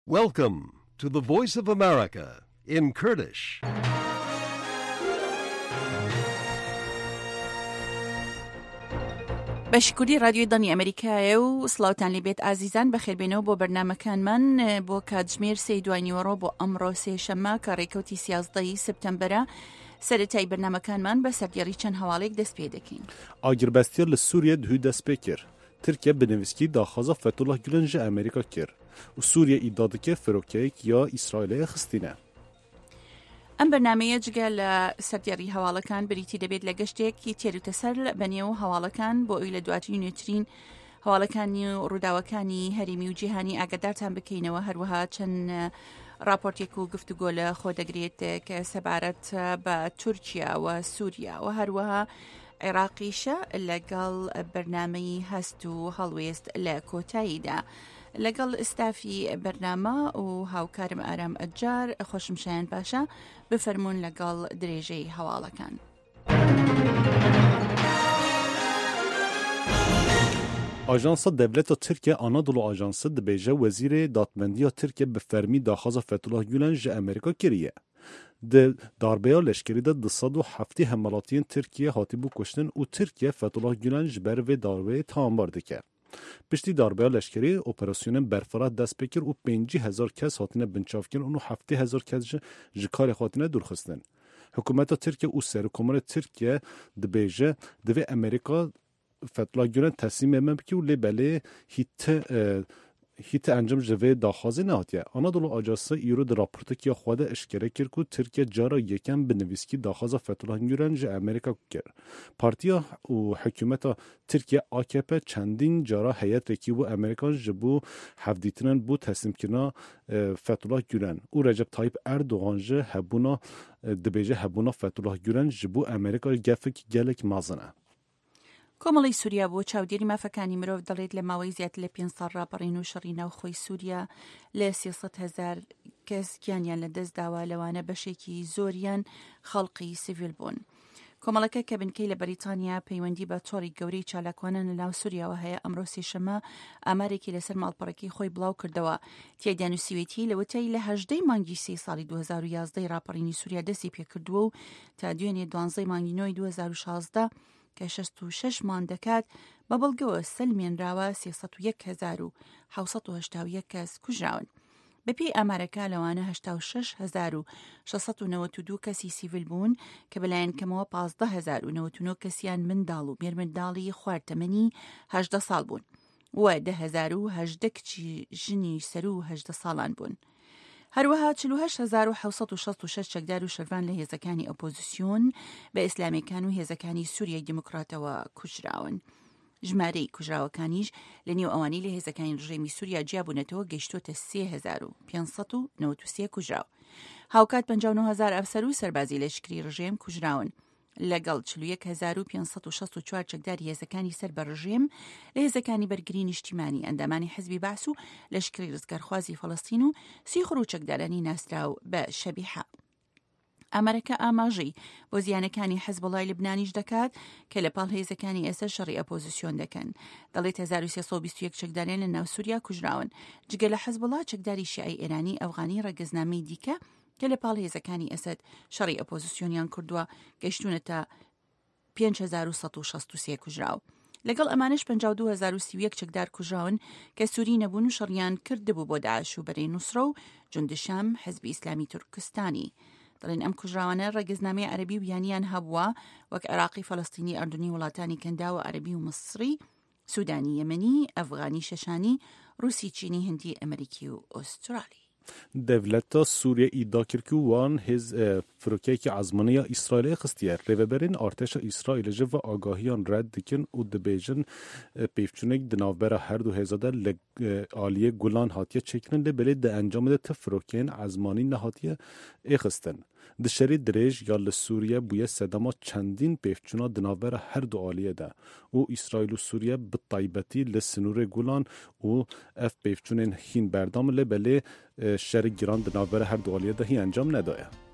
Welcome to the Voice of America in Kurdish. بەشکوری رادیۆی دانی ئەمریکایە و سڵاوتان لێبێت ئازیزان بەخێربێنەوە بۆ بەرنامەکانمان بۆ کاتژمێر 3:20 بۆ ئەمڕۆ سێشەممە کە ڕێکەوتی 11 سپتەمبەرە سەرەتای بەرنامەکانمان بە سەردێڕی چەند هەواڵێک دەست پێ دەکەین. ئاگربەستیە لە سووریە دوی دەست پێ کرد. ترکیە بنویسکی داخوازە فتوڵە گولن ji ئەمریکا کرد و سووریە ئیدdia dike firokeyek ya İsraîlê xistîne. ئەم بەرنامەیە جگە لە سەردێڕی هەواڵەکان بریتی دەبێت لە گەشتێکی تێروتەسەر بەنێو هەواڵەکان بۆ ئەوی لە دواتری نوێترین هەواڵەکانی و ڕووداوەکانی هەرێمی و جیهانی ئاگادارتان بکەینەوە. هەروەها چەند راپۆرتێک و گفتوگۆ لە خۆ دەگرێت کە سەبارەت بە تورکیا و سووریا و هەروەها عێراقیشە لەگەڵ بەرنامەی هەست و هەڵوێست لە کۆتاییدا. لەگەڵ ئستافی بەرنامە و هاوکارم ئارام ئەجار خۆشم شایان پاشا بفەرمونون لەگەڵ درێژەی هەواڵەکان. Ajansa Devleta Tirkiye Anadolu Ajansı dibêje Wezîrê Dadmendiya Tirkiye bi fermî daxwaza Fethullah Gülen ji Amerîka kiriye. Di darbeya leşkerî de 270 hemalatiyên Tirkiye hatibû kuştin û Tirkiye Fethullah Gülen ji ber vê darbeyê taanbar dike. Piştî darbeya leşkerî operasyonên berfirah dest pê kir û 50,000 kes hatine binçavkirin û 70,000 kes ji karê hatine dûrxistin. Hikûmeta Tirkiye û Serokkomara Tirkiye dibêje divê Amerîka Fethullah Gülen teslîmê me bike û lê belê hîte encam ji vê daxwazê nehatiye. Anadolu Ajansı îro di raportekî xwe de eşkere kir ku Tirkiye cara yekem bi nivîskî daxwaza Fethullah Gülen ji Amerîka kir. Partiya û hikûmeta Tirkiye AKP çendîn cara heyetrekî bû Amerîkan ji bo hevdîtinan bû teslîmkirina Fethullah Gülen û Recep Tayyip Erdogan ji hebûna dibêje hebûna Fethullah Gülen ji bo Amerîka gefekî gelek mezin e. کۆمەڵی سووریا بۆ چاودێری مافەکانی مرۆڤ دەڵێت لە ماوەی زیاتر لە 5 ساڵ ڕاپەڕین و شەڕی ناوخۆی سووریا لە 300,000 کەس گیانیان لە دەست داوە لەوانە بەشێکی زۆریان خەڵقی سیڤیل بوون. کۆمەڵەکە کە بنکەی لە بەریتانیا پەیوەندی بە تۆڕی گەورەی چالاکوانان لە ناو سووریاوە هەیە ئەمڕۆ سێشەممە ئامارێکی لەسەر ماڵپەڕەکەی خۆی بڵاو کردەوە. تێدا نووسیوێتی لەوەتەی لە 18 مانگی 3 ساڵی 2011 ڕاپەڕینی سووریا دەستی پێکردووە و تا دوێنێ 12 مانگی 9 2016 کە 66 مان دەکات بە بەڵگەوە سەلمێنراوە 301,781 کەس کوژراون. بەپێی ئامارەکە لەوانە 86,692 کەسی سیڤیل بوون کە بەلایەن کەمەوە 15,099 کەسیان منداڵ و مێرمنداڵی خواردەمەنی 18 ساڵ بوون و 10,018 کچی ژنی سەر و 18 ساڵان بوون. هەروەها 48,766 چەکدار و شەروان لە هێزەکانی ئۆپۆزیسیۆن بە ئیسلامیەکان و هێزەکانی سووریای دیموکراتەوە کوژراون. ژمارەی کوژراوەکانیش لە نێو ئەوانەی لە هێزەکانی ڕژێمی سووریا جیابوونەتەوە گەیشتوتە 3,593 کوژراو. هاوکات 59,000 ئەفسەر و سەربازی لەشکری ڕژێم کوژراون. لەگەڵ 41,564 چەکداری هێزەکانی سەر بە ڕژێم لە هێزەکانی بەرگری نیشتیمانی ئەندامانی حزبی باس و لەشکری ڕزگارخوازی فەڵەستین و 30 چەکدارانی ناسراو بە شەبیحە. ئامارەکە ئاماژەی بۆ زیانەکانی حەزبەڵای لبنانیش دەکات کە لە پاڵ هێزەکانی ئێستا شەڕی ئەپۆزیسیۆن دەکەن. دەڵێت 1321 چەکداریان لە ناو سووریا کوژراون. جگە لە حەزبەڵا چەکداری شیعی ئێرانی ئەفغانی ڕێگەزنامەی دیکە کە لە پاڵ هێزەکانی ئەسەد شەڕی ئەپۆزیسیۆنیان کردووە گەیشتونەتە 5,163 کوژراو. لەگەڵ ئەمانش 52,031 چەکدار کوژراون کە سووری نەبوون و شەڕیان کردبوو بۆ داعش و بەرەی نوسرە و جوندشام حزبی ئیسلامی تورکستانی. دەڵێن ئەم کوژراوانە ڕێگەزنامەی عەرەبی و بیانیان هەبووە وەک عێراقی، فەڵەستینی، ئەردنی، وڵاتانی کەندا و عەرەبی و مصری، سوودانی، یەمەنی، ئەفغانی، شەشانی، رووسی، چینی، هەندی، ئەمریکی و ئۆسترالی. Devleta Sûriye îdia kir ku wan hêz firokeyekî ezmaniya İsraîlê xistiye. Rêveberên artêşa İsraîlê ji ve agahiyan red dikin û dibêjin pêvçûnek di navbera her du hêza de li aliyê Gulan hatiye çêkirin lê belê di encamê de ti firokeyên ezmanî nehatiye êxistin. Di şerê dirêj ya li Sûriye bûye sedema çendîn pêvçûna di navbera her du aliyê de û İsraîl û Sûriye bi taybetî li Sinûrê Gulan û ev pêvçûnên hîn berdam lê belê şerê giran di navbera her du aliyê de hî encam nedaye.